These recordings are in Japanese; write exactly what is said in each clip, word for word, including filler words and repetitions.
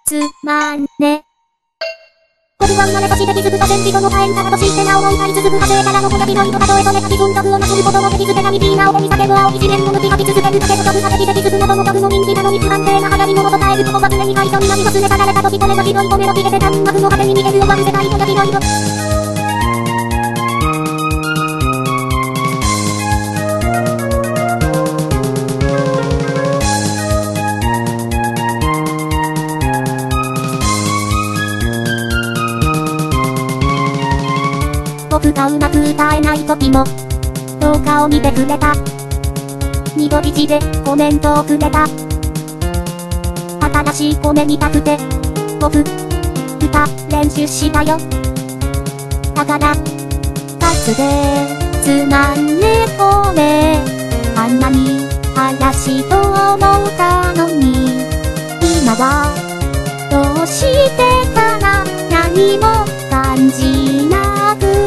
つまんね。僕は生まれとして気づくと戦人の大変さとしてなお思い続く過程からの小指の糸たとえそれか自分力をなすることもできず手紙ピーナを手に叫ぶ青一年の抜き書き続けるだけと曲ができて気づくのとも曲の人気なのに不安定な流行りのもと耐えることは常に回答になり忘れ去られた時これがひどいとメロディで単幕の果てに見える終わる世界とが広いと僕がうまく歌えない時も動画を見てくれた。ニコイチでコメントをくれた。新しい米見たくて僕歌練習したよ。だから雑でつまんね米あんなに嵐と思ったのに今はどうしてかな何も感じなく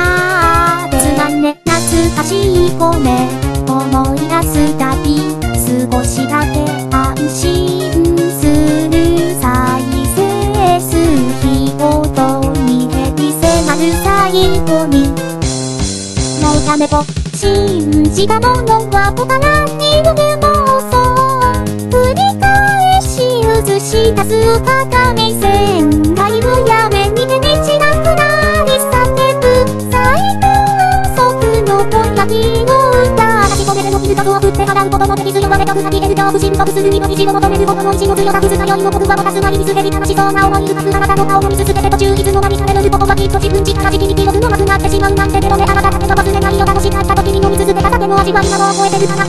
懐かしい米思い出すたび少しだけ安心する再生数日ごとに減り迫る最後にもうやめと信じたものは他にも妄想繰り返し映し出す片目線だいぶやめに手にしなくなり叫ぶ最高焼きの歌書き込めるのフィルターを振って払うこともできず弱めたくなり得る恐怖心とくする身の意地を求めることの意志の強さくずよりも僕は持たすなり見つけり悲しそうな思い浮かぶあなたの顔を見続けて途中いつの間にされることはきっと自分力じきに記憶のなくなってしまうなんてけどねあなただけが忘れないを楽しかった時に飲み続けた酒の味は今も覚えてるかな。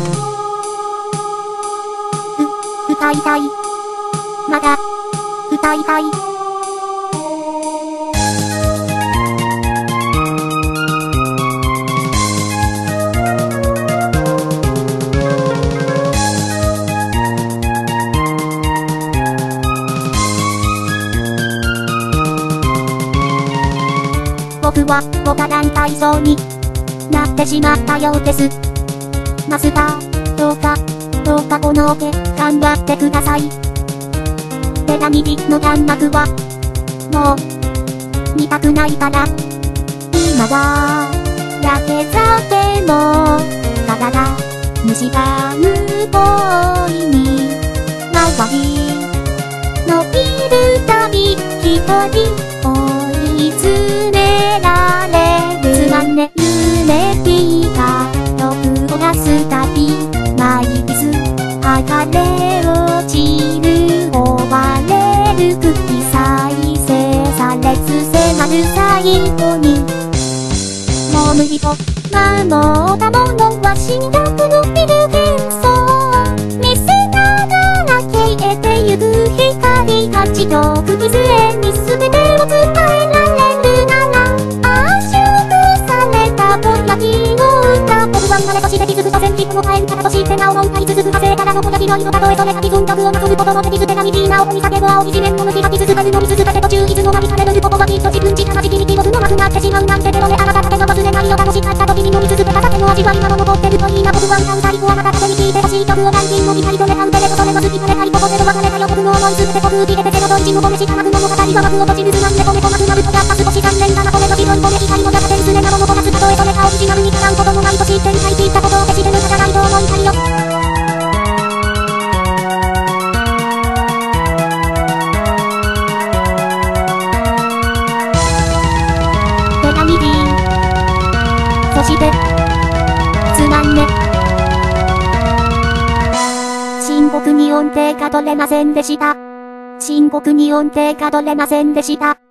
う、歌いたいまだ歌いたい僕はボタン体操になってしまったようです。マスター、どうか、どうかこのオケ頑張ってください。手紙の弾幕はもう見たくないから今はやけ酒もただだ虫歯むボーイに周り伸びるたび一人追い詰められるつまんね夢聞いた録音がすたびマイビス剥がれ落ちる追われる茎再生されつ迫る最後にもう無理と守ったものは侵略のビル幻想見せながら消えてゆく光が地上釘杖に全てを伝えられるなら圧縮されたぼやきの歌僕は生まれとして気づくと戦慄の変化としてなおも歌い続く火星からのぼやきの色たとえそれか自分力をなすることもできず手紙ピーナを見叫ぶ青一面の抜き書き続かず飲み続けて途中いつの間にされることはきっと自分力じきに記憶のなくなってしまうなんてけどねあなただけが忘れないを楽しかった時に飲み続けた酒の味は今も残ってるといいな僕は歌う最後あなただけに聴いてほしい曲をランキングにたりと願うテレとそれも好きされたいことで別れたよ僕の思い全てこぶきれてゼロといちの米しかなくのも語りは幕落ちるずなんで米となくなるとやっぱ少し残念だな米の白い米光の中で薄れなものとなすたとえそれかオリジナルにかなうこともないと知ってに書いていったことを消して抜かじゃないと思いたいよ手紙 B そしてつまんね深刻に音程が取れませんでした深刻に音程が取れませんでした